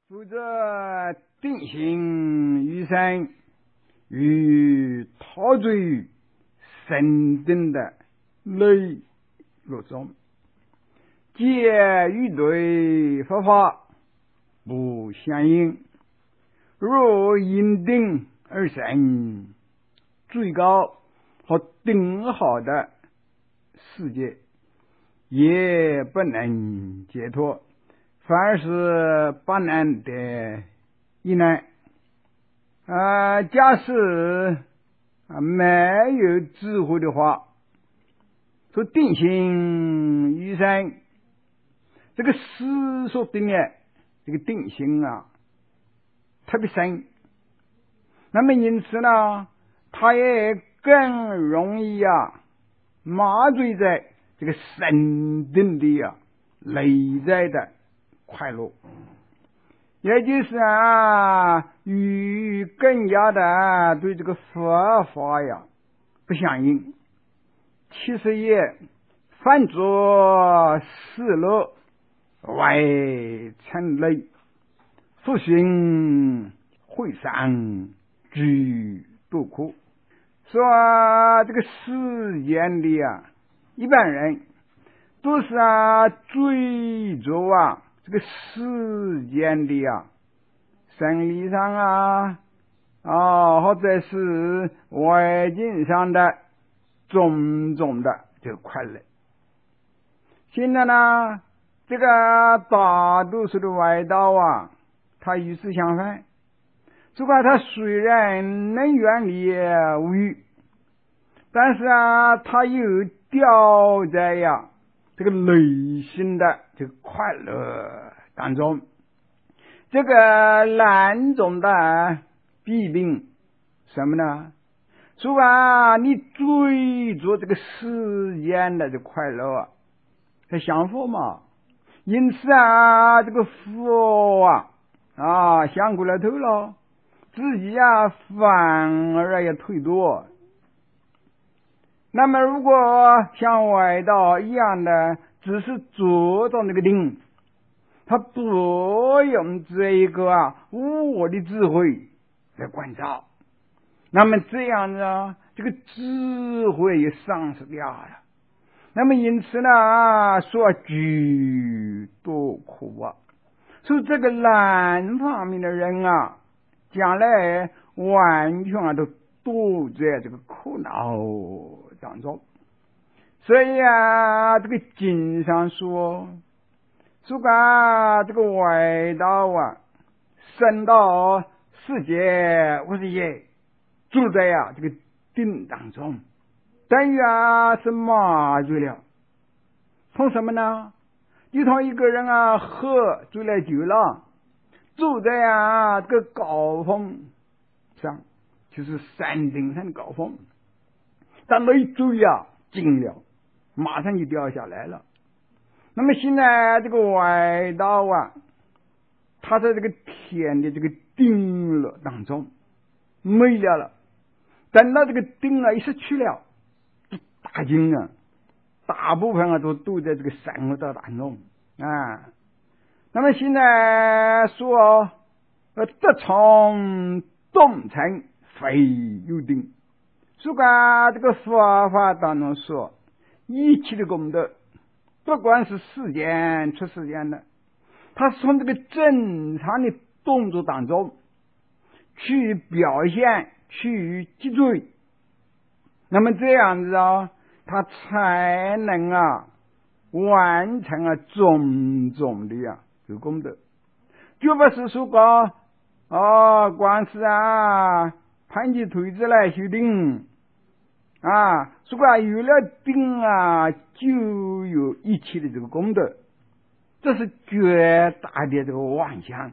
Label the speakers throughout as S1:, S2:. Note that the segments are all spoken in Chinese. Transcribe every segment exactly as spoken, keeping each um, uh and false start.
S1: 负责定心于身与陶醉神定的内六中，皆与对佛法不相应，若因定而生最高和顶好的世界，也不能解脱，反而是不难的一难。啊，假使啊没有智慧的话，说定心于身，这个思所定的这个定心啊特别深，那么因此呢，它也更容易啊麻醉在这个神定的啊内在的快乐，也就是啊与更加的对这个佛法呀不相应，其实也犯作世乐，外成累，复寻会上居多苦。说、啊、这个世间的啊一般人都是啊追逐啊这个世间的啊生理上啊啊或者是外境上的种种的这个快乐。现在呢，这个大多数的外道啊，它与之相反。这个它虽然能远离无欲，但是啊，它又掉在呀这个内心的这个快乐当中。这个两种的弊病什么呢？说啊，你追逐这个世间的这快乐啊，它享福嘛，因此啊，这个福啊啊享过了头了，自己啊反而要退多。那么如果像外道一样的只是做到那个定，他不用这一个啊我的智慧来关照，那么这样呢，这个智慧也丧失掉了。那么因此呢，说居多苦啊。所以这个两方面的人啊，将来完全啊都躲在这个苦恼当中。所以啊，这个经上说，说啊这个外道啊，生到世界五十夜，住在啊这个定当中，等于啊是麻醉了。从什么呢？就从一个人啊喝醉了酒了，住在啊这个高峰上，就是山顶上的高峰，但没醉啊惊了，马上就掉下来了。那么现在这个外道啊，他在这个天的这个定乐当中没了了，等到这个定啊一失去了，大惊啊，大部分啊都都在这个三恶道当中啊。那么现在说呃得从动成非有定，说个这个佛法当中说，一切的功德不管是世间出世间的，它是从这个正常的动作当中去表现去积罪，那么这样子啊，它才能啊完成啊种种的啊这个功德，就不是说个哦光是啊盘起腿子来修定啊，说个有了定啊就有一切的这个功德，这是绝大的这个妄想。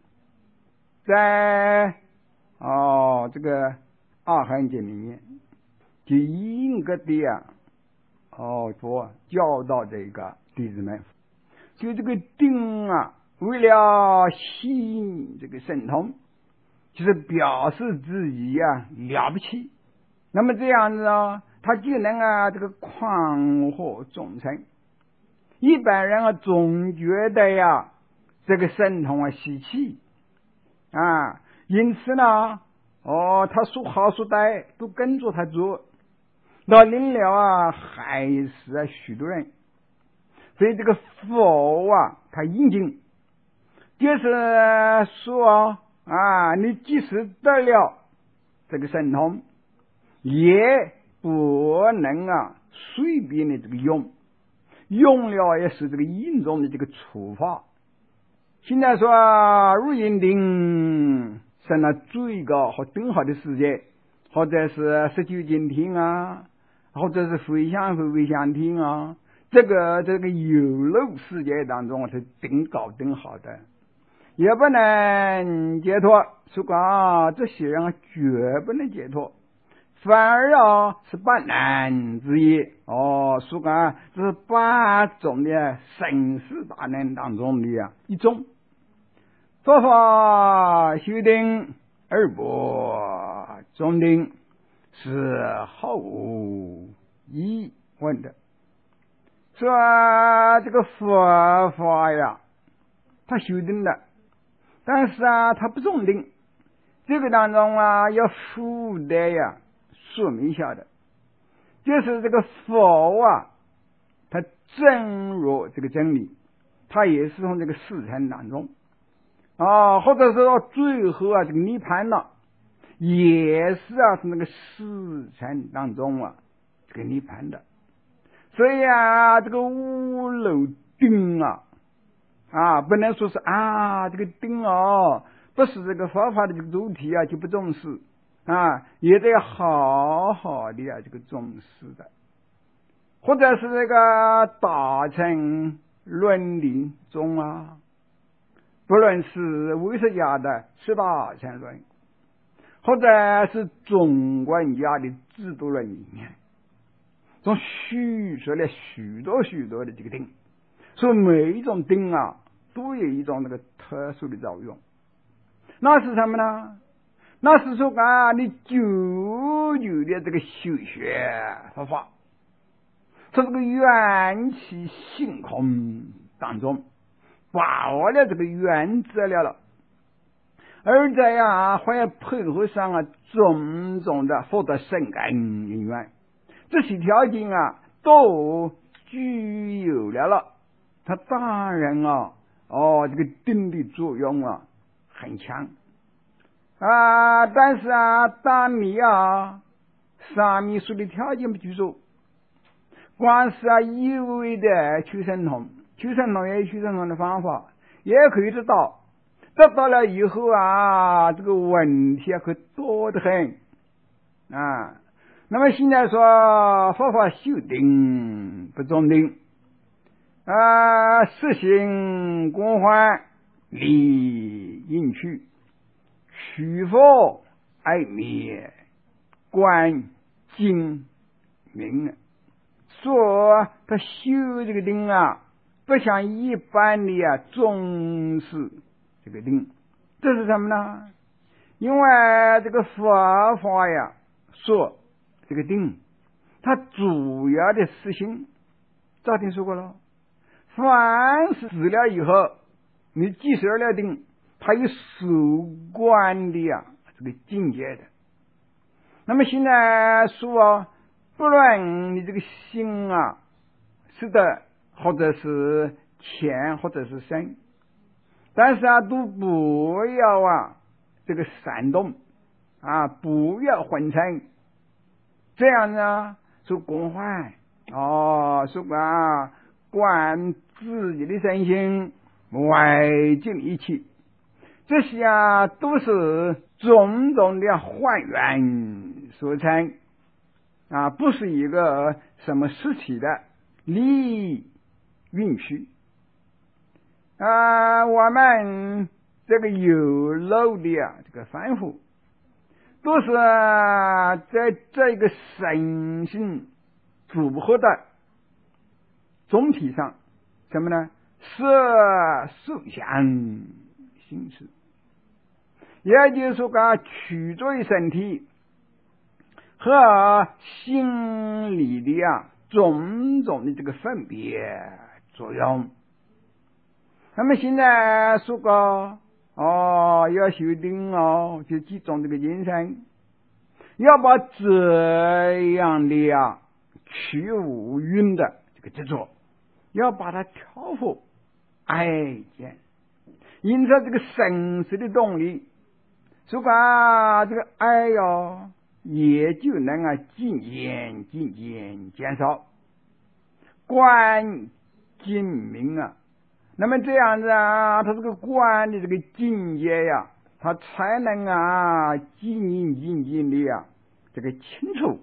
S1: 在哦这个阿含经里面就应该的啊哦说教导这个弟子们，就这个定啊为了吸引这个神通，就是表示自己啊了不起，那么这样子啊他就能啊这个宽获众生。一般人啊总觉得呀这个神通啊稀奇， 啊，因此呢，哦，他说好说歹都跟着他做，到临了啊，还是啊许多人。所以这个佛啊，他引经就是说啊，你即使得了这个神通，也不能啊随便的这个用，用了也是这个严重的这个处罚。现在说如因定生了最高和更好的世界，或者是十九监天啊，或者是回向和回向天啊，这个这个有漏世界当中是顶高顶好的，也不能解脱。说啊，这些人啊绝不能解脱，反而啊是八难之一。哦，说啊这是八种的生死大难当中的啊一种。佛法修定而不中定，是毫无疑问的。说这个佛法呀，他修定了，但是啊，他不中定。这个当中啊，要附带呀说明一下的，就是这个佛啊，他正如这个真理，他也是从这个四禅当中啊，或者说最后啊，这个涅槃了，也是啊，从那个四禅当中啊，这个涅槃的。所以啊，这个五漏定啊，啊，不能说是啊，这个定哦，不是这个佛法的这个主题啊，就不重视啊，也得好好的啊，这个重视的，或者是这个大乘论理中啊，不论是唯识家的十大乘论，或者是中观家的制度论里面，总叙述了许多许多的这个定，所以每一种定啊，都有一种那个特殊的作用。那是什么呢？那是说啊，你久久的这个修学佛法，从这个缘起性空当中把握了这个原则了了，而在呀还要配合上啊种种的获得圣感因缘，这些条件啊都具有了了，它当然啊哦这个定的作用啊很强啊，但是啊当你啊上面说的条件不具足，光是啊一味的求神通，求神通也有求神通的方法，也可以得到，得到了以后啊这个问题啊可多得很啊。那么现在说佛法修定不中定啊，实行公换理应取，取佛爱灭观精明，说他修这个定啊，不像一般的啊重视这个定，这是什么呢？因为这个佛法呀说这个定，它主要的实行，早听说过了，凡是死了以后，你即使了定，它有守观的呀、啊、这个境界的。那么现在说啊，不论你这个心啊是的，或者是浅，或者是深，但是啊都不要啊这个闪动啊，不要混成，这样呢说公换哦，说啊观自己的身心外境一起，这些啊都是种种的还原所成啊，不是一个什么实体的理允许啊。我们这个有漏的啊这个凡夫，都是在这个身心组合的总体上什么呢？色受想行识，也就是说啊，取作为身体和心理的啊种种的这个分别作用。那么现在说个哦，要修定哦，就集中这个精神，要把这样的呀去无云的这个执着，要把它调伏爱见。因此这个生死的动力，如果这个爱哟，也就能啊渐渐渐渐减少，观精明啊。那么这样子啊，他这个观的这个境界呀，他才能啊渐渐渐渐的呀这个清楚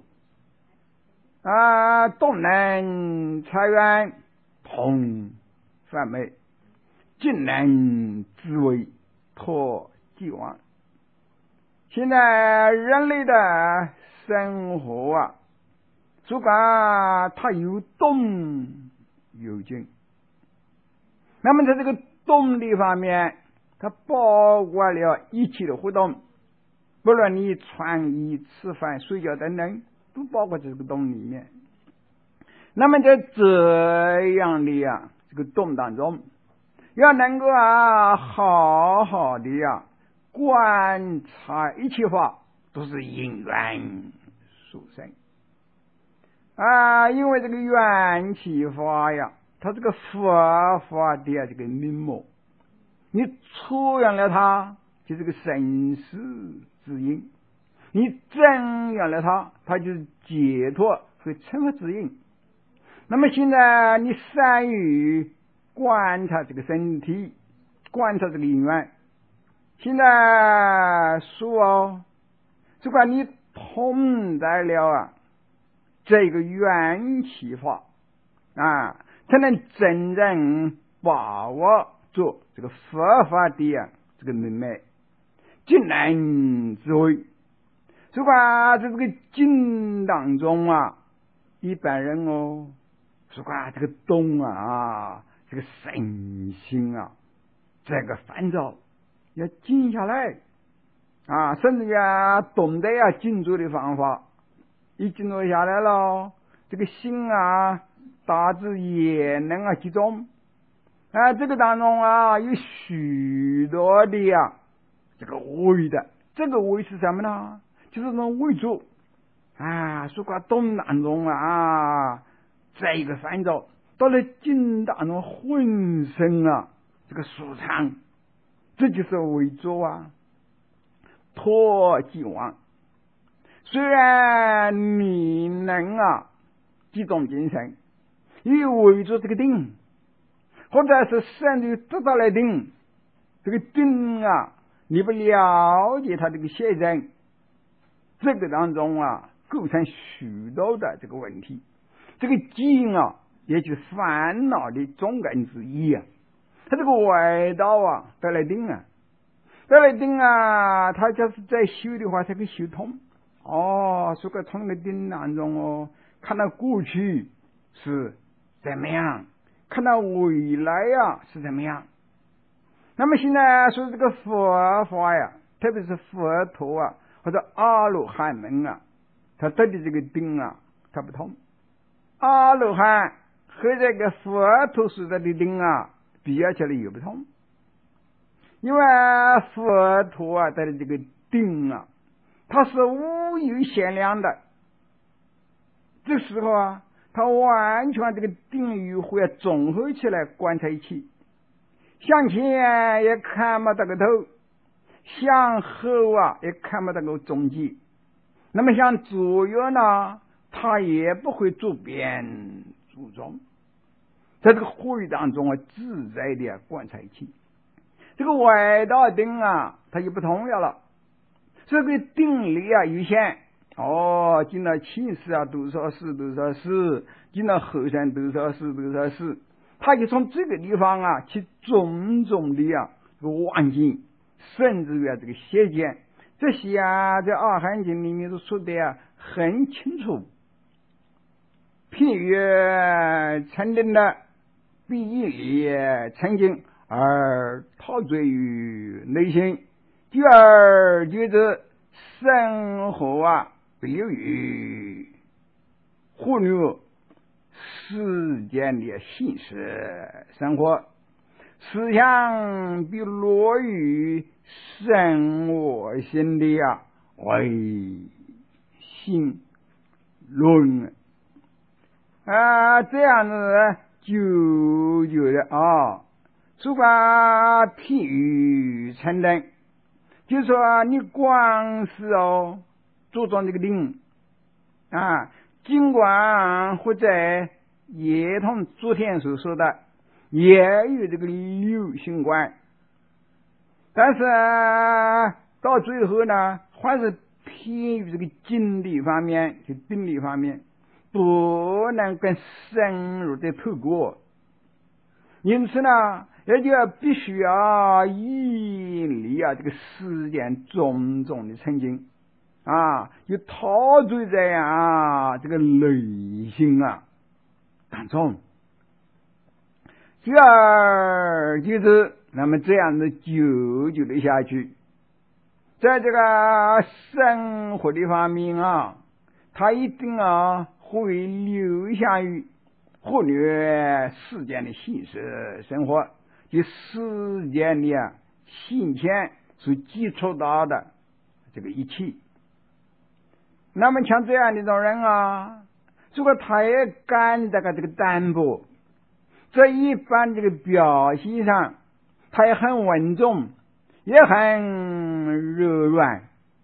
S1: 啊，动能财源同范美，尽能自为脱既往。现在人类的生活啊，如果它有动有静，那么在这个动力方面，它包括了一切的活动，不论你穿衣吃饭睡觉等等，都包括这个动里面。那么在这样的呀这个动当中，要能够啊好好的呀观察一切法都是因缘所生啊，因为这个缘起法呀，它这个佛法的这个名目，你出原了它，就是个生死之因；你正原了它，它就是解脱和成佛之因。那么现在你善于观察这个身体，观察这个因缘，现在说哦，如果你通达了啊这个缘起法啊，才能真正把握住这个佛法的啊这个门脉，尽能智慧。如果在这个经当中啊，一般人哦，如果这个动啊，这个身心啊，这个烦躁要静下来啊，甚至呀懂得呀静坐的方法，一静坐下来了，这个心啊大致也能啊集中啊。这个当中啊有许多的呀这个为的，这个为是什么呢？就是能为主啊。如果动当中啊这一个烦躁，到了静当中浑身啊这个舒畅，这就是为主啊，脱既往。虽然你能啊集中精神，以为主这个定，或者是甚至得到了定，这个定啊你不了解它这个现象，这个当中啊构成许多的这个问题。这个静啊也就是烦恼的总根之一啊。他这个外道啊得来定啊，得来定啊，他就是在修的话才可以修通哦。如果从那个定当中哦，看到过去是怎么样，看到未来呀是怎么样。那么现在说这个佛法呀，特别是佛陀啊或者阿罗汉门啊，他得的这个定啊他不同。阿罗汉和这个佛陀所得的定啊比较起来有不同，因为佛陀啊得的这个定啊，它是无有限量的。这时候啊，他完全这个定与慧啊综合起来观察一起，向前也看不到个头，向后啊也看不到个终极。那么向左右呢，他也不会周边注重，在这个会当中啊自在的观察一起。这个外道定啊它就不同了了，这个定力啊有限哦，进了前世啊多少世多少世，进了后生多少世多少世，他就从这个地方啊去种种的啊这个妄境，甚至于啊这个邪见，这些啊在阿含经里面都说的啊很清楚。譬如成定的必以成经而陶醉于内心，久而久之生活啊流于忽略世间的现实生活。 思想比落于生我心的啊唯心论啊，这样子就有了啊，书法譬喻成人，就说你光是哦注重这个灵啊，尽管或者也同昨天所说的也有这个流行观，但是到最后呢，还是偏于这个经理方面，就定理方面，不能更深入的透过。因此呢，也就必须要引离啊这个世间种种的曾经啊，就陶醉在啊这个内心啊当中。久而久之，那么这样的久久的下去，在这个生活的方面啊，它一定啊会留下于忽略世间的现实生活，就世间的啊现前所接触到的这个一切。那么像这样的一种人啊，如果他也感这个这个淡薄，在一般这个表现上，他也很稳重，也很柔软。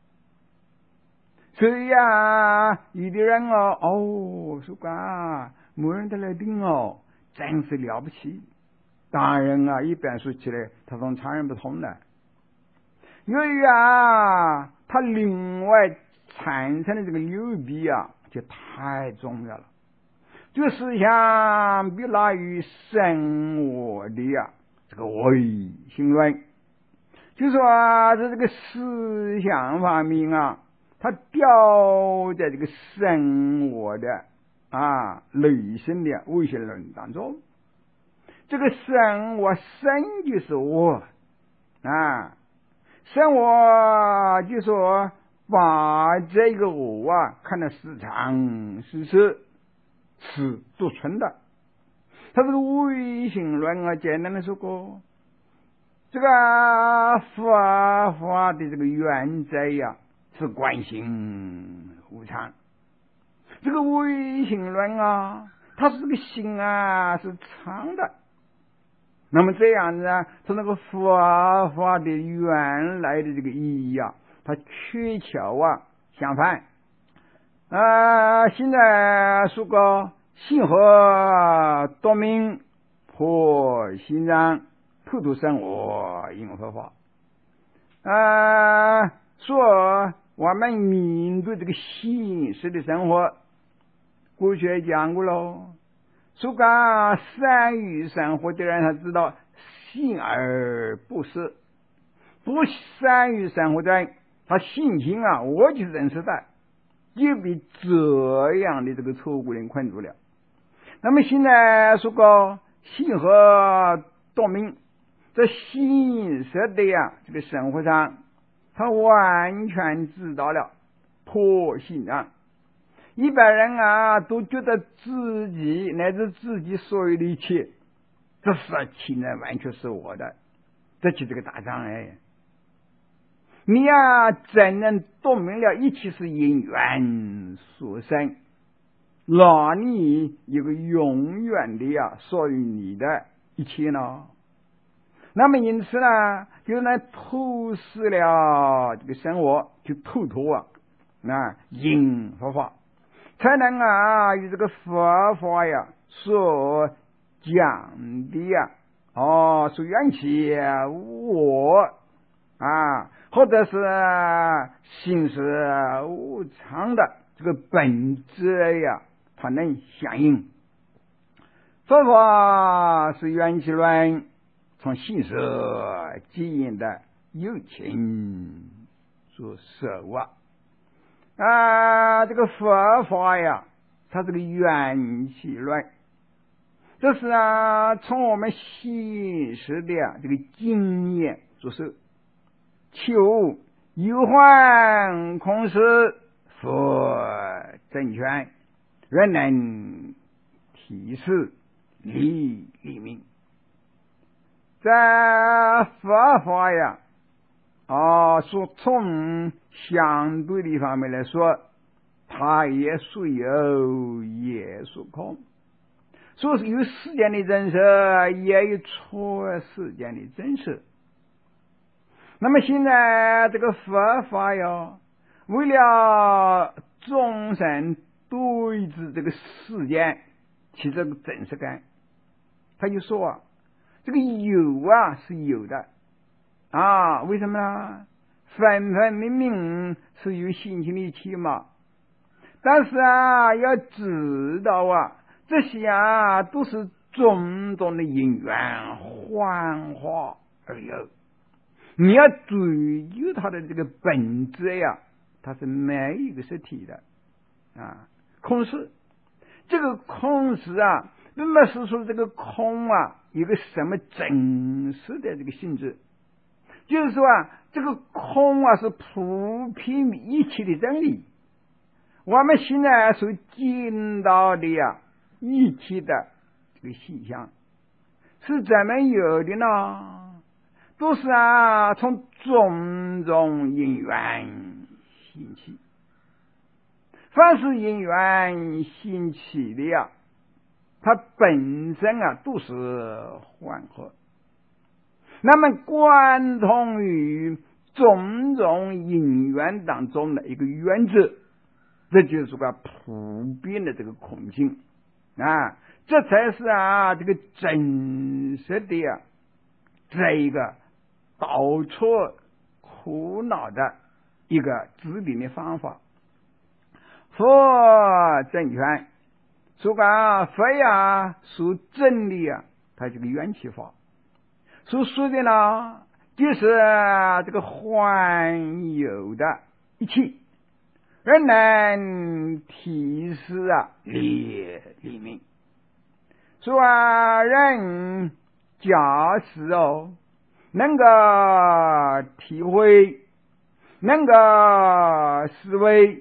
S1: 所以啊，有的人哦，哦，说啊，某人的来宾哦，真是了不起。当然啊，一般说起来，他跟常人不同的。由于啊，他另外产生的这个流弊啊，就太重要了。这个思想比那于生活的呀、啊，这个唯心论，就说啊，在这个思想方面啊，它掉在这个生活的啊内心的唯心论当中。这个生活生就是我啊，生活就说把这个我啊看得时常时时是独存的。他这个唯心论啊，简单的说过，这个佛法的这个原则呀是观心无常。这个唯心论啊，它是这个心啊是常的。那么这样子啊，它那个佛法的原来的这个意义啊，它缺巧啊相反。啊，现在说个心和多明破心脏，透透生活应佛法。啊，说我们面对这个现实的生活，过去讲过喽。说个善于生活的人，他知道信而不是；不善于生活的人，他信心啊，我就是认识的。就被这样的这个错误人困住了。那么现在说个信和多明，在现实的呀这个生活上，他完全知道了破信啊。一般人啊都觉得自己乃至自己所有的一切，这事情呢完全是我的，这就是个大障碍。你呀、啊，怎能懂明了一切是因缘所生，让你有个永远的呀属于你的一切呢？那么因此呢，就能透视了这个生活，就透脱啊，那因佛法，才能啊与这个佛法呀所讲的呀，哦，所缘起我啊。或者是心是无常的这个本质呀，它能相应。佛法是缘起论，从心识基因的有情所受啊。啊，这个佛法呀，它这个缘起论，这是啊从我们现实的呀这个经验所受。求有患空实，佛正权，人能体示理理明。 在佛法呀，啊，所从相对的一方面来说，它也属有也属空。说是有世间的真实，也有出世间的真实。那么现在这个佛法呀，为了众生对峙这个世间起这个真实感，他就说啊，这个有啊是有的啊，为什么呢？分分明明是有心情的一起嘛，但是啊，要知道啊，这些啊都是种种的因缘幻化而有。你要追究它的这个本质呀，它是没有一个实体的啊。空是这个空是啊，并不是说这个空啊有个什么真实的这个性质，就是说啊，这个空啊是普遍一切的真理。我们现在所见到的呀，一切的这个现象是怎么有的呢？都是啊，从种种因缘兴起。凡是因缘兴起的呀，它本身啊都是幻合。那么贯通于种种因缘当中的一个原则，这就是个普遍的这个空性啊，这才是啊这个真实的呀这一个导出苦恼的一个指定的方法。佛正权说个佛呀说真理啊，它这个缘起法所说的呢，就是这个幻有的一切，而能提示啊理理明。说啊人假使哦能够体会，能够思维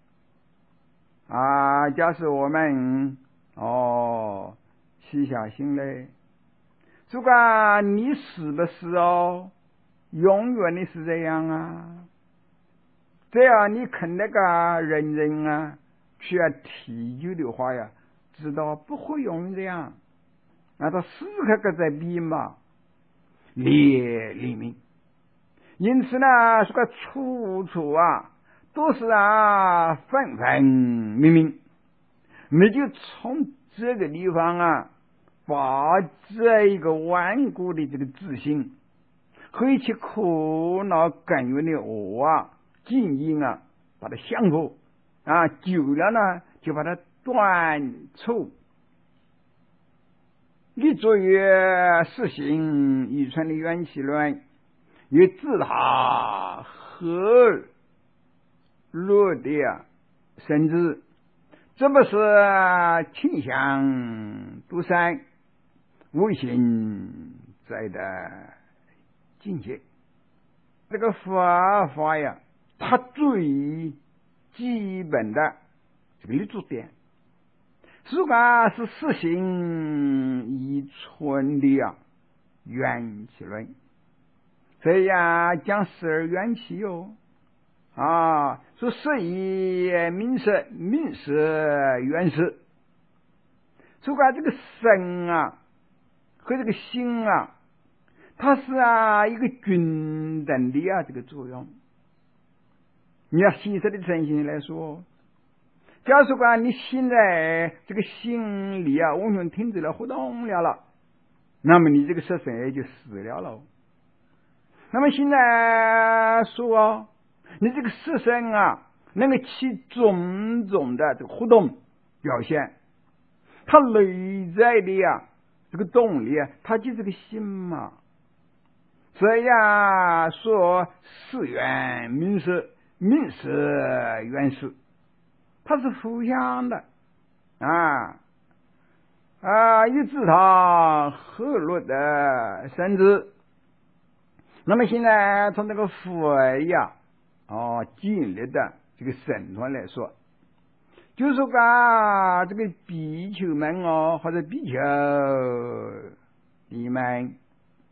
S1: 啊，假使我们哦细下心来，这个你是不是哦永远的是这样啊？这样你看那个人人啊需要提究的话呀，知道不会永远这样，那他时刻刻在变嘛，列黎明。因此呢，这个处处啊都是啊分分明明。你就从这个地方啊，把这一个顽固的这个自信和一切苦恼根源的我啊，静音啊，把它降服啊，久了呢，就把它断除。立足于实行遗传的缘起论，与自他合落的啊甚至这不是倾向独善无形在的境界。这个佛法呀，它最基本的这个立足点，如果是实行遗存的啊缘起论，所以啊讲十二缘起哟啊，说十一名色名色缘识，如果这个身啊和这个心啊，它是啊一个均等的啊这个作用。你要细致的诚心来说，假如说你现在这个心里啊完全停止了活动了了，那么你这个色身也就死了了。那么现在说啊，你这个色身啊能够起种种的这个活动表现，它内在的呀这个动力啊，它就是个心嘛。所以啊说事缘名色名色缘识，它是互相的啊啊，与自他合落的甚至。那么现在从这个佛呀哦建立的这个神传来说，就是说啊这个比丘们哦或者比丘你们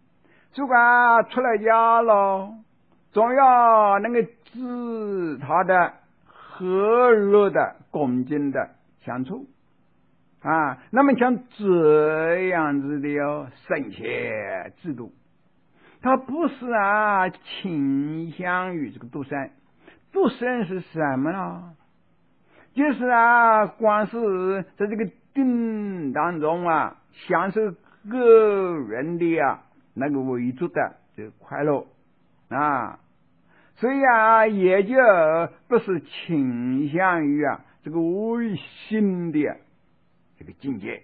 S1: 如果出了家了，总要能够治他的和乐的恭敬的相处啊。那么像这样子的哟，圣贤制度，他不是啊倾向于这个独身。独身是什么呢？就是啊，光是在这个定当中啊，享受个人的啊那个为主的这个快乐啊，所以啊，也就不是倾向于啊这个唯心的这个境界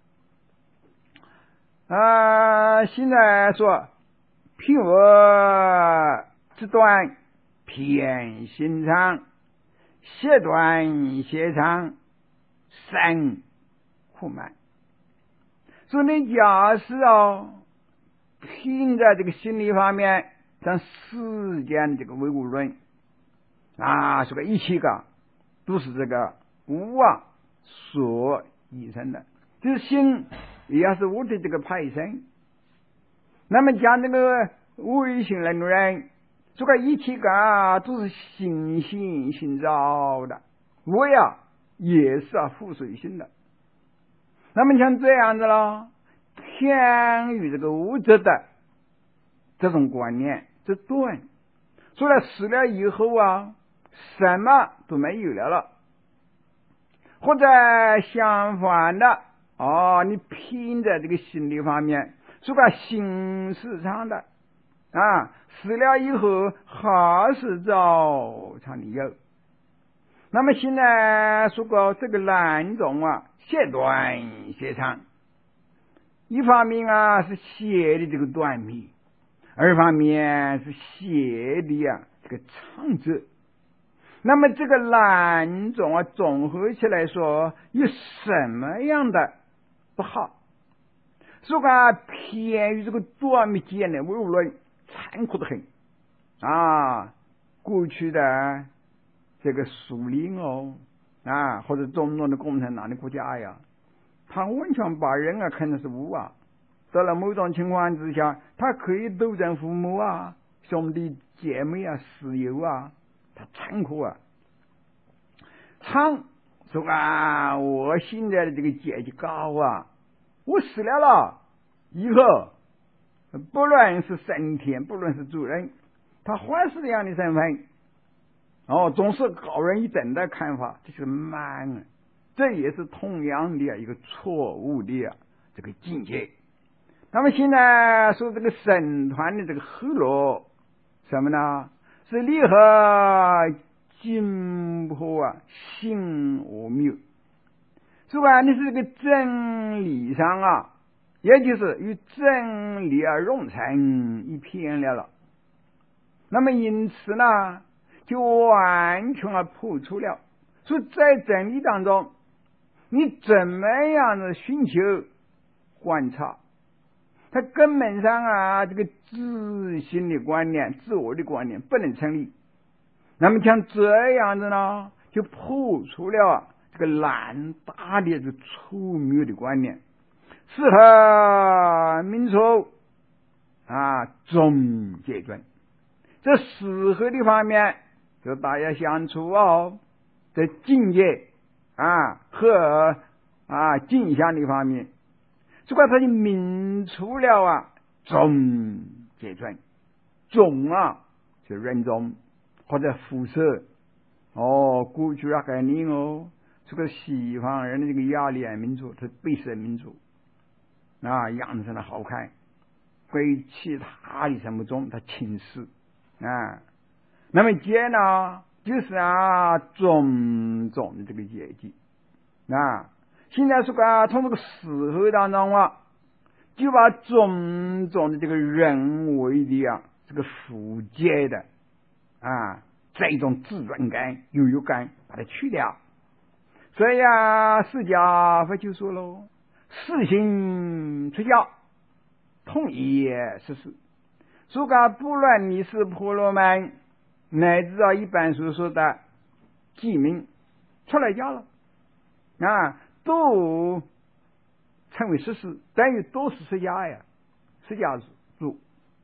S1: 啊。现在说譬如这段偏心肠，写短写长，生苦闷。所以你假使哦，凭在这个心理方面，像世间这个唯物论啊，这个一切个都是这个无啊所依生的，就是心也要是我的这个派生。那么讲这个唯心论人，这个一切个都是心性心造的，我呀也是啊附属性的。那么像这样子了，偏于这个物质的这种观念，这对。所以死了以后啊，什么都没有了了。或者相反的哦，你拼在这个心理方面，这个心是上的啊，死了以后还是照常的有。那么现在说过这个两种啊，写短写长，一方面啊是写的这个短篇，二方面是写的啊这个长者。那么这个两种啊综合起来说，有什么样的不好？说个偏于这个短篇间的唯物论，残酷的很啊！过去的这个苏联哦啊，或者中国的共产党的国家呀，他完全把人啊看成是物啊。到了某种情况之下，他可以斗争父母啊、兄弟姐妹啊、室友啊，他残酷啊。长说啊，我现在的这个阶级高啊，我死了了以后，不论是升天，不论是主人，他还是这样的身份。哦，总是高人一等的看法，这是慢啊，这也是同样的一个错误的这个境界。那么现在说这个僧团的这个后路什么呢？是离合进步啊，心无谬。是吧？你是这个真理上啊，也就是与真理啊融成一片了了。那么因此呢，就完全啊破除了。所以在真理当中，你怎么样的寻求观察，它根本上啊这个自信的观念、自我的观念不能成立。那么像这样子呢，就破除了啊这个懒大的这个粗谬的观念，适合民族啊总结准。这适合的方面，就大家相处哦，在境界啊和啊镜像的方面，这个它就明出了啊总结准，总啊就人种或者肤色哦，过去啊概念哦。这个西方人的这个雅利安民族，是贝斯民族啊，样子的好看，归其他的什么种，他轻视啊。那么阶呢，就是啊种种的这个阶级啊。现在说啊，从这个时候当中啊，就把种种的这个人为的啊，这个附界的啊这种自尊感、优越感，把它去掉。所以啊，释迦佛就说喽：“世行出家，统一实施。”说个不论你是婆罗门，乃至啊一般所说的记名出来家了啊，都称为实施，等于都是释迦呀，释迦族。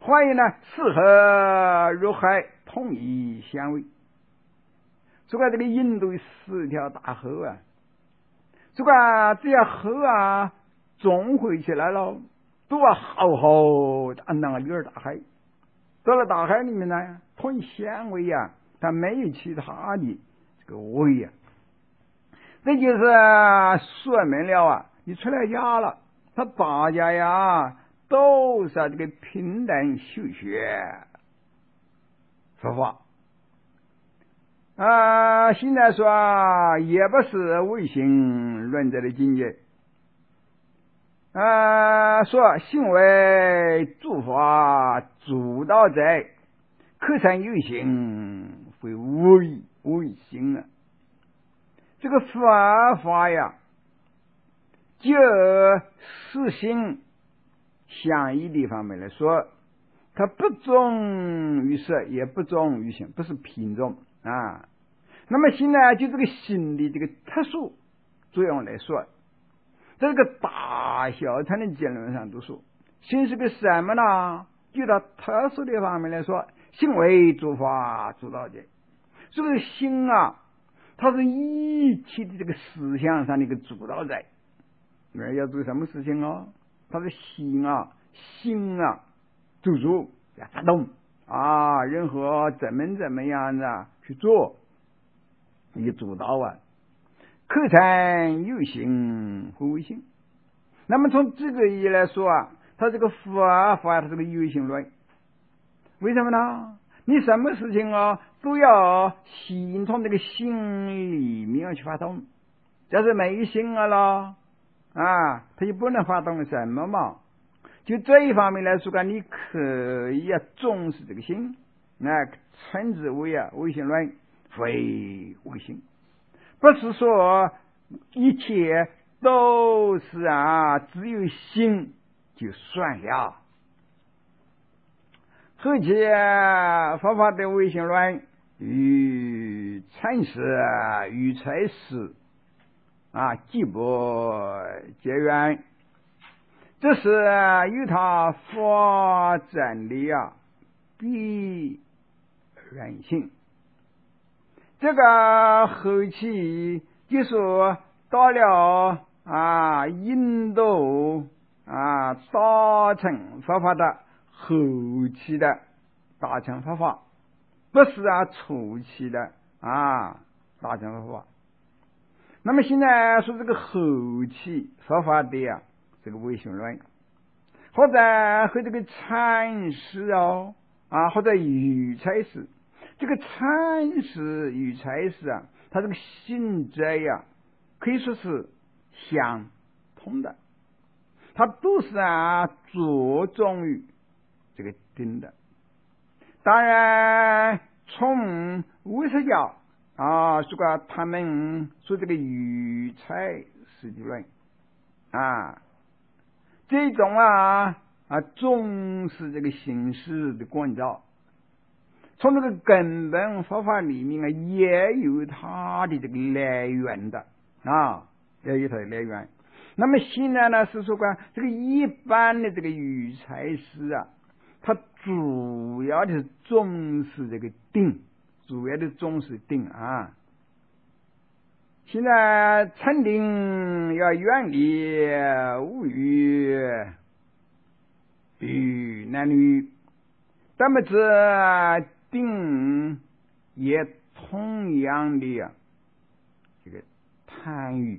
S1: 欢迎呢适合入海，统一相为。这个这个印度十条大河啊，这个只要河啊总汇起来了，都要浩浩荡荡的里儿大海。到了大海里面呢，统一相为啊，它没有其他的这个为啊。这就是说明了啊，你出来家了，他大家呀都是这个平等修学佛法啊。现在说也不是唯心论者的境界啊，说行为诸法主导者，口上有形会违违心啊。这个佛法呀，就实行相依的方面来说，它不重于色，也不重于性，不是品种啊。那么现在就这个心的这个特殊作用来说，这个大小乘的结论上都说，心是个什么呢？就它特殊的方面来说，行为诸法主导者。这个心啊，它是一切的这个思想上的一个主导者。要做什么事情啊？它的心啊，心啊，做主要发动啊，任何怎么怎么样的去做，一个主导啊。口才有形和无形。那么从这个意义来说啊，它这个佛法它是个有形论。为什么呢？你什么事情啊都要先从这个心里面去发动，要是没心了啦啊，它就不能发动什么嘛。就这一方面来说啊，你可以啊重视这个心，那称之为啊唯心论，非唯心。不是说一切都是啊只有心就算了。而且佛法的唯心论与禅师与禅师啊既不结缘，这是有它发展的啊必然性。这个后期就说到了啊印度啊大乘佛法的后期的大乘佛法，不是啊初期的啊大乘佛法。那么现在说这个后期佛法的呀、啊，这个唯心论，或者和这个禅师哦啊，或者与禅师，这个禅师与禅师啊，它这个性质呀，可以说是相同的，它都是啊着重于这个定的。当然从唯识教啊，这个他们说这个语财实际论啊，这种啊啊重视这个形式的关照，从这个根本佛法里面啊，也有它的这个来源的啊，也有它的来源。那么现在呢是说关这个一般的这个语财师啊，他主要的是重视这个定，主要的重视定啊。现在禅定要远离物欲与男女，那么这定也同样的啊，这个贪欲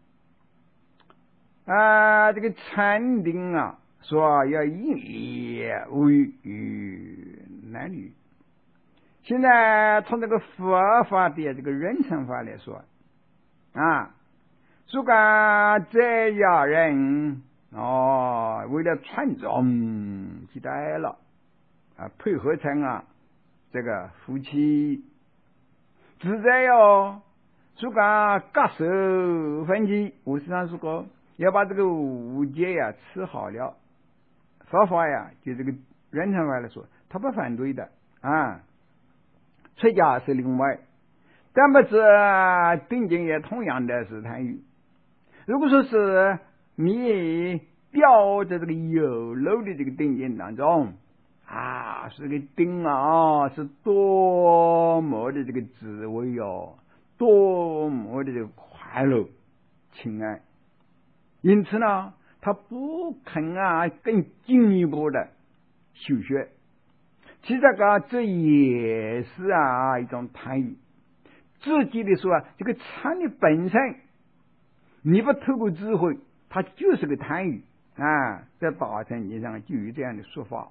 S1: 啊，这个禅定啊，说要远离物欲与男女。现在从这个佛法的这个人乘法来说啊，如果这家人哦，为了传宗接代了啊，配合成啊这个夫妻，自在哟。如果割手分居，我时常说过要把这个五戒呀吃好了，佛法呀就这个人乘法来说，他不反对的啊。出家是另外，但不是定境也同样的是贪欲。如果说是你掉在这个有漏的这个定境当中啊，是个定啊，是多么的这个滋味哦，多么的这个快乐情爱。因此呢，他不肯啊更进一步的修学。其实这个这也是啊一种贪欲。自己的说啊，这个禅的本身，你不透过智慧，它就是个贪欲啊。在大乘经上就有这样的说法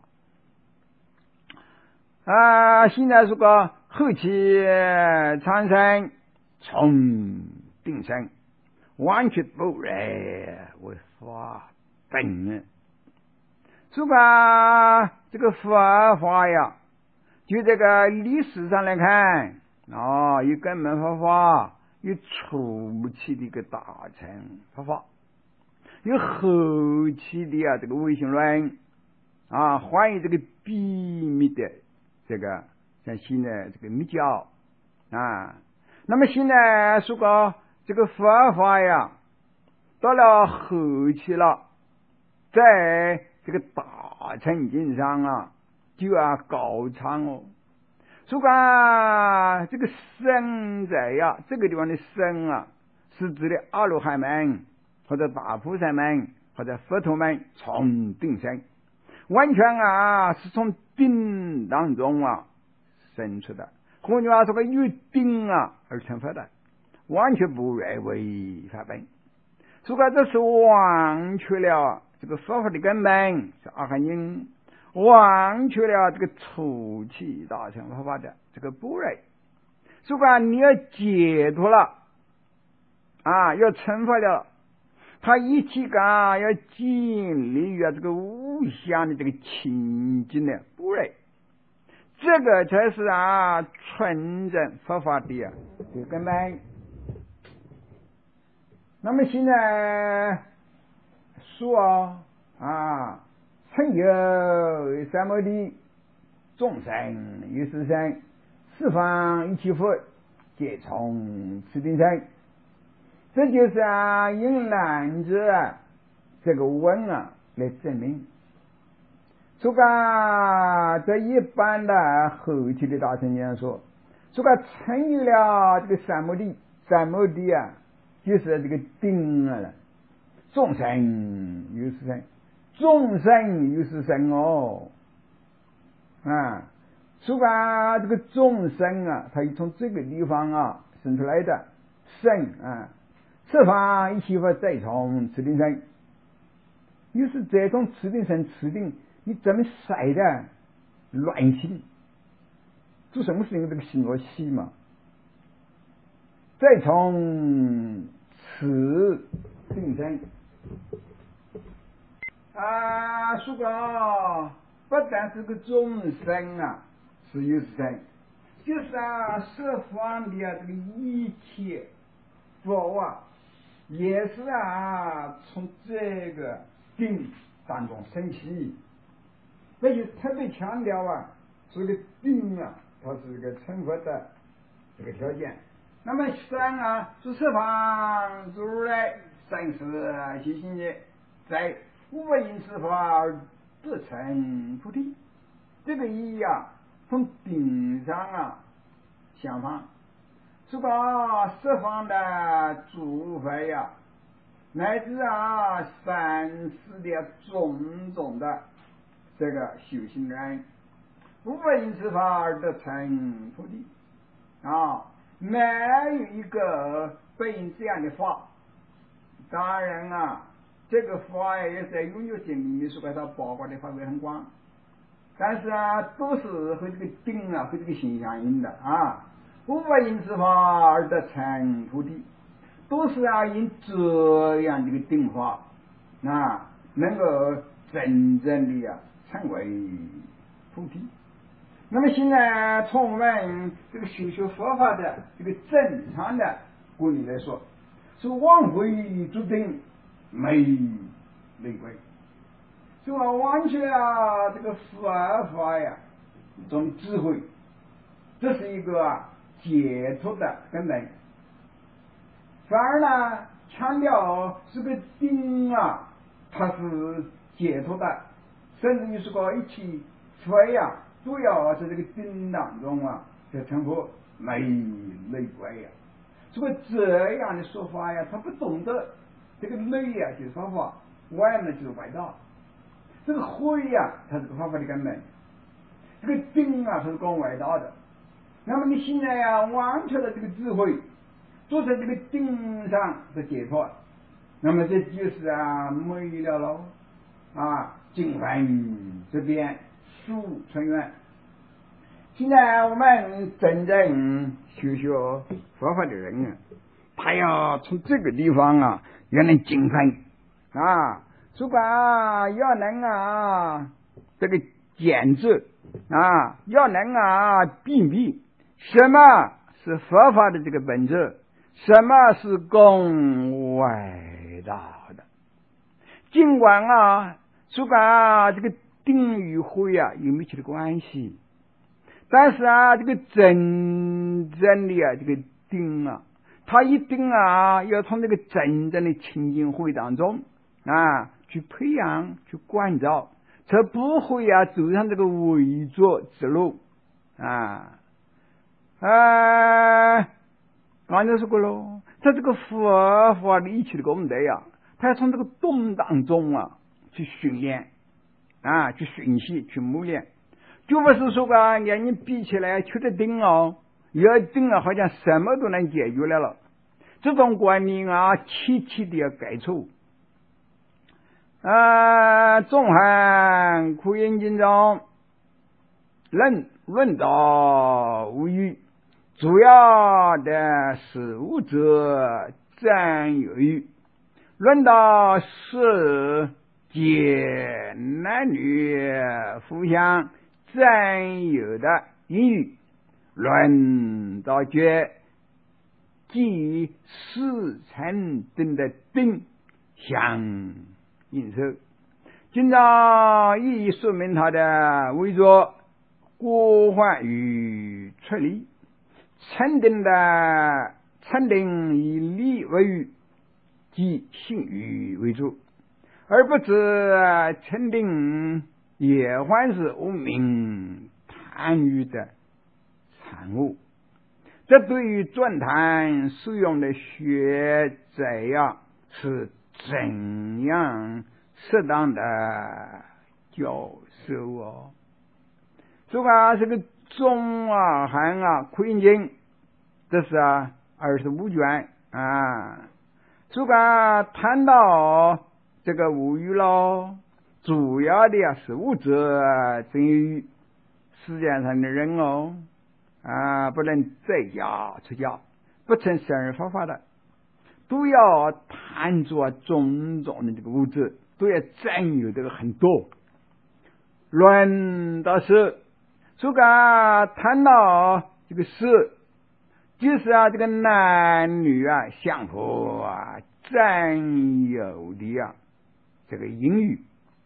S1: 啊。现在说个后期禅生从定生，完全不认为法本。这个这个佛法呀，就这个历史上来看啊，有根本佛法，有初期的一个大乘佛法，有后期的啊这个唯心论啊，还有这个秘密的这个像现在这个密教啊。那么现在说个这个佛法呀，到了后期了，在这个大乘经上啊，就要高唱哦。说个这个僧在呀，这个地方的僧啊，是指的阿罗汉们或者大菩萨们或者佛陀们从定生，完全啊是从定当中啊生出的。换句话说，个由定啊而成佛的，完全不认为法本。说个这是忘却了这个佛法的根本是阿含经，忘却了这个初期大乘佛法的这个不认。说个你要解脱了啊，要成佛了，他一起干要经历于这个无相的这个清净的不认，这个才是啊纯正佛法的啊这个根本。那么现在说啊，曾有三摩地，众生有四生，四方一切佛，皆从此定生。这就是啊用男子这个文啊来证明。这个在一般的后期的大乘经上说，这个曾有了这个三摩地，三摩地啊就是这个定了。众生有四生，众生有四生哦啊，说吧，这个众生啊，它从这个地方啊生出来的生啊，此法一切法再从此定生。又是这种此定生，此定你怎么晒的乱心？做什么事情这个心和气嘛？再从此定生啊，说个不但是个众生啊是有生，就是啊十方的啊这个一切佛啊，也是啊从这个定当中升起。那就特别强调啊，这个定啊，它是一个成佛的这个条件。那么三啊，是十方如来三世修行者，在无因此法得成菩提。这个意义啊，从顶上啊相仿。这个十方的诸佛呀，乃至啊三世的种种的这个修行人，无因此法而得成菩提啊。没有一个被因这样的法，当然啊，这个法也在永久性里面说把它包括的范围很广，但是啊，都是和这个定啊和这个心相应的啊。无因此法而得成菩提，都是啊因这样的一个定法啊，能够真正的啊成为菩提。那么现在从我们这个修学佛法的这个正常的规律来说，是往回注定没玫瑰，是吧？完全啊这个佛法呀一种智慧，这是一个啊解脱的根本。反而呢强调这个定啊它是解脱的，甚至于是个一起佛呀，主要是这个经当中啊，这称呼美类怪呀。这个这样的说法呀，他不懂得这个类呀就是方法，外呢就是外道。这个会呀，它是个方法的根本。这个经啊，它是讲外道的。那么你现在呀，完成了这个智慧，做成这个经上的解脱，那么这就是啊没了喽啊，经文这边书成远。现在我们真正修学佛法的人啊，他要从这个地方啊，要能精分啊，如果啊要能啊这个简制啊，要能啊辨别什么是佛法的这个本质，什么是共外道的。尽管啊，如果啊这个定与会啊有密切的关系，但是啊，这个真正的啊，这个定啊，他一定啊，要从这个真正的清净会当中啊，去培养、去关照，才不会啊走上这个伪作之路啊啊！刚才说过喽，他这个佛法的一起的功德呀，他要从这个动当中啊去训练啊，去学习、去磨练。就不是说啊，让你比起来求得定哦，要定了好像什么都能解决了了。这种观念啊，切切的要改错。啊，纵含苦因经中论论道无余，主要的是无者占有欲。论道是解男女互相占有的因语，论道觉基于四禅定的定相应受。今朝一一说明它的为作果患与出离。禅定的禅定以理为语，即性语为主，而不知禅定也还是无明贪欲的产物。这对于转坛使用的学者呀，是怎样适当的教授哦？这个这个中啊含啊苦因经，这是啊二十五卷啊。这个谈到这个无欲喽，主要的呀是物质真欲。世界上的人哦啊，不能在家出家，不成生而佛法的，都要贪着种种的这个物质，都要占有这个很多。论到是这个谈到这个事，就是啊这个男女啊相互啊占有的啊这个因语。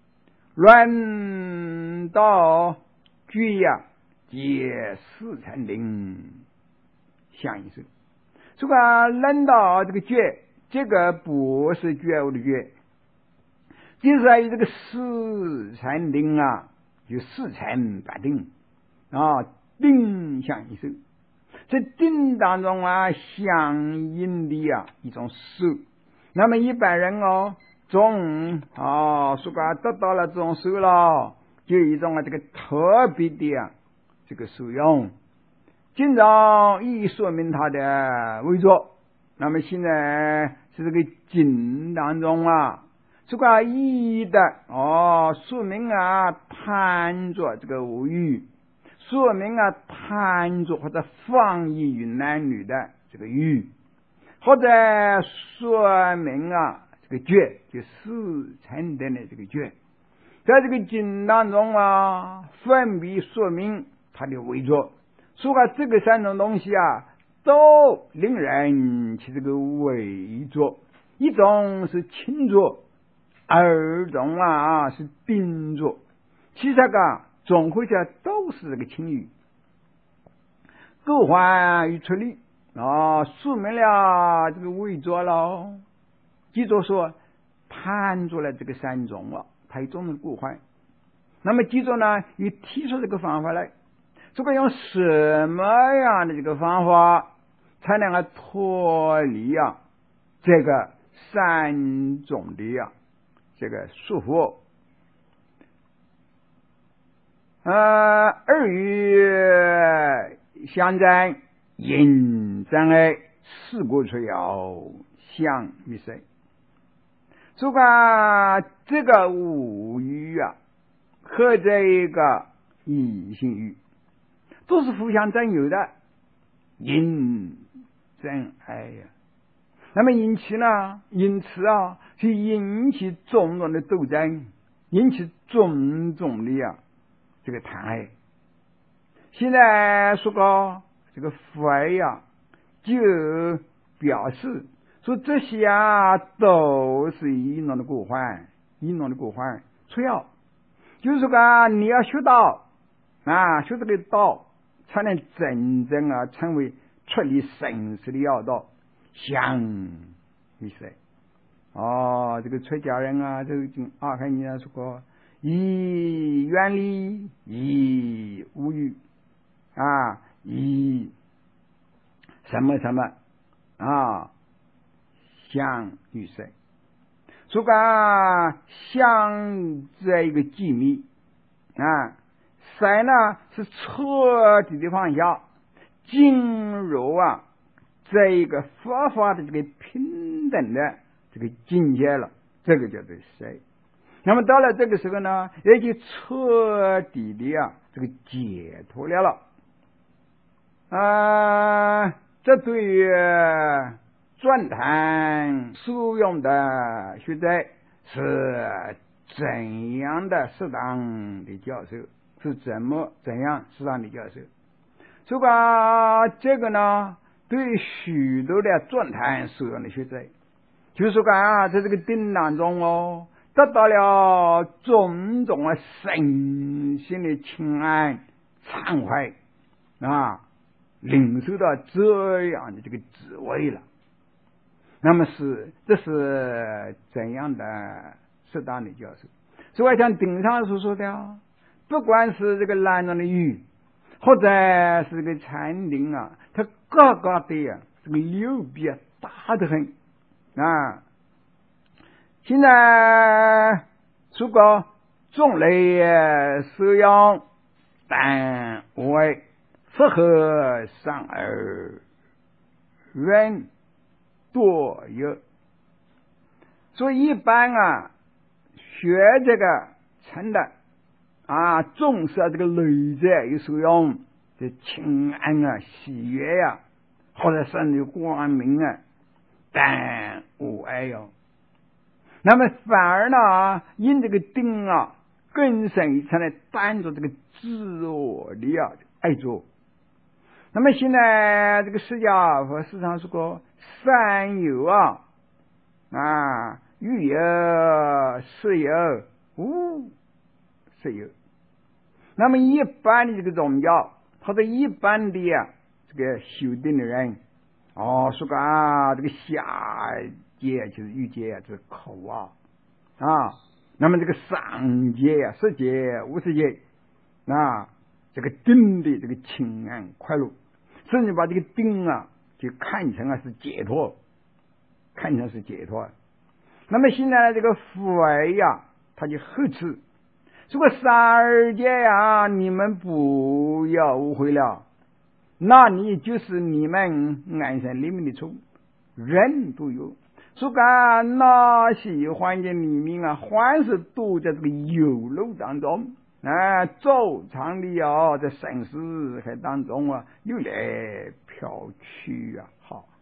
S1: 论到觉呀解四禅定相应受。这个论到这个觉，这个不是觉悟的觉，就是啊这个四禅定啊，就四禅八定啊，定相应受。这定当中啊相应的啊一种受。那么一般人哦中啊说个得到了这种受了，就有一种啊这个特别的啊这个受用。今朝一说明它的为作，那么现在是这个经当中啊这个一的哦说明啊贪着这个无欲，说明啊贪着或者放逸于男女的这个欲，或者说明啊这个觉，就四禅定的这个觉，在这个经当中啊分别说明它的为作。说啊这个三种东西啊都令人起这个为作，一种是轻作，二种啊是定作，其他个总会下都是这个轻语。构患与出离啊，说明了这个为作了。记住说贪着了这个三种了，它一种是构患， 那么记住呢，又提出这个方法来，这个用什么样的这个方法才能够脱离啊这个三种的啊这个束缚？呃，二语相争，引争哎，四过出要相于谁？这个这个五语啊和这个异性语都是互相占有的，引争爱呀。那么因此呢，因此啊，就引起种种的斗争，引起种种的呀这个贪爱。现在说个这个佛呀，就表示说这些啊都是一种的过患，一种的过患。主要就是说啊，你要学道啊，学这个道，才能真正啊成为出离生死的要道。相于谁？哦，这个出家人啊，这个经阿含经说过，以远离，以无欲啊，以什么什么啊，相于谁？说个相这一个机密啊，谁呢是彻底的放下，进入啊这一个佛法的这个平等的这个境界了，这个叫做谁？那么到了这个时候呢，也就彻底的啊这个解脱了了。啊，这对于转谈使用的学者是怎样的适当的教授？是怎么怎样适当的教授？这个这个呢，对许多的转谈使用的学者，就是说啊，在这个定当中哦，得到了种种的身心的清安畅快啊，领受到这样的这个滋味了。那么是这是怎样的适当的教授？所以像顶上所说的啊，不管是这个南庄的语，或者是这个禅定啊，它各个的呀，这个流比啊大得很啊。现在如果种类使用，但为复合上而远多有，所以一般啊学这个成的啊，重视这个内在有使用这清安啊、喜悦呀、啊，或者甚至光明啊，但无爱哟。那么反而呢，因这个定啊，更深一层的单着这个自我的啊爱着。那么现在这个释迦佛市场说过，三有啊啊，欲有、色有、无色有。那么一般的这个宗教，或者一般的啊这个修定的人，哦，说个啊这个下界就是欲界啊，这是口啊啊，那么这个上界啊，色界、无色界啊，这个定的这个清安快乐，甚至把这个定啊就看成啊是解脱，看成是解脱。那么现在这个佛呀，他就呵斥这个三二界啊，你们不要误会了，那你就是你们安身立命的处，人都有。说干那些环境里面啊，凡是都在这个有漏当中啊，周长的啊，在生死海当中啊，游来飘去啊，好。